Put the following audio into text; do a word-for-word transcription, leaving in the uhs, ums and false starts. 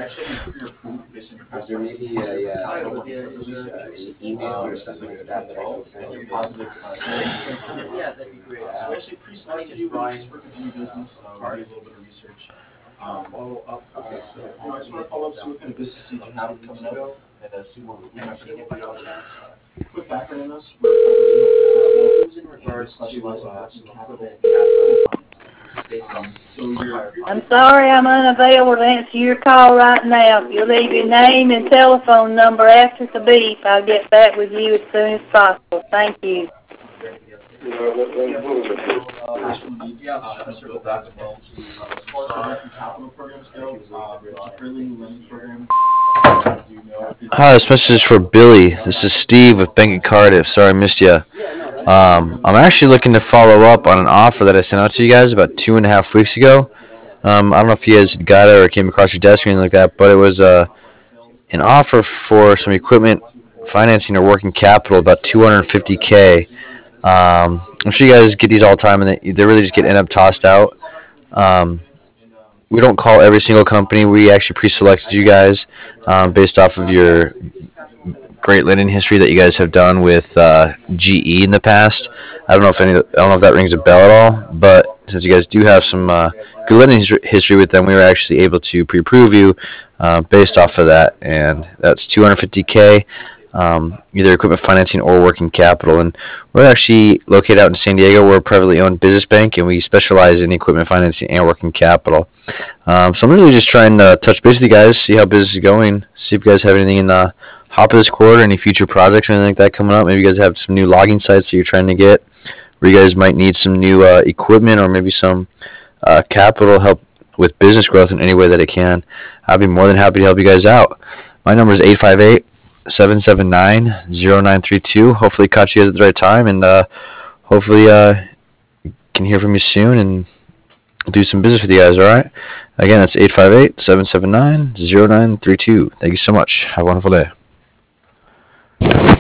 Is there maybe a, uh, uh, an email or something like that that I can send you? Yeah, that'd be great. So we actually pre-selected you, we just working through your business, uh, we did a little bit of research. Um, follow up, okay, so, you know, I just wanna follow up, see what kind of business needs you have coming up, and, uh, see what we might be able to help you out. Quick background on us, we're a business in regards to, uh, some capital Um, so you're. I'm sorry I'm unavailable to answer your call right now. If you leave your name and telephone number after the beep, I'll get back with you as soon as possible. Thank you. Hi, this message is for Billy. This is Steve with Bank of Cardiff. Sorry I missed you. Um, I'm actually looking to follow up on an offer that I sent out to you guys about two and a half weeks ago. Um, I don't know if you guys got it or came across your desk or anything like that, but it was uh, an offer for some equipment financing or working capital, about two hundred fifty K. Um, I'm sure you guys get these all the time, and they, they really just get end up tossed out. Um, we don't call every single company. We actually pre-selected you guys um, based off of your great lending history that you guys have done with uh, G E in the past. I don't know if any. I don't know if that rings a bell at all. But since you guys do have some uh, good lending history with them, we were actually able to pre-approve you uh, based off of that, and that's two hundred fifty K. Um, either equipment financing or working capital. And we're actually located out in San Diego. We're a privately owned business bank, and we specialize in equipment financing and working capital. Um, so I'm really just trying to touch base with you guys, see how business is going, see if you guys have anything in the hop of this quarter, any future projects or anything like that coming up. Maybe you guys have some new logging sites that you're trying to get, where you guys might need some new uh, equipment or maybe some uh, capital help with business growth in any way that it can. I'd be more than happy to help you guys out. My number is eight five eight, seven seven nine, zero nine three two. Hopefully caught you guys at the right time, and uh, hopefully uh, can hear from you soon and do some business with you guys, all right? Again, that's eight five eight, seven seven nine, zero nine three two. Thank you so much. Have a wonderful day.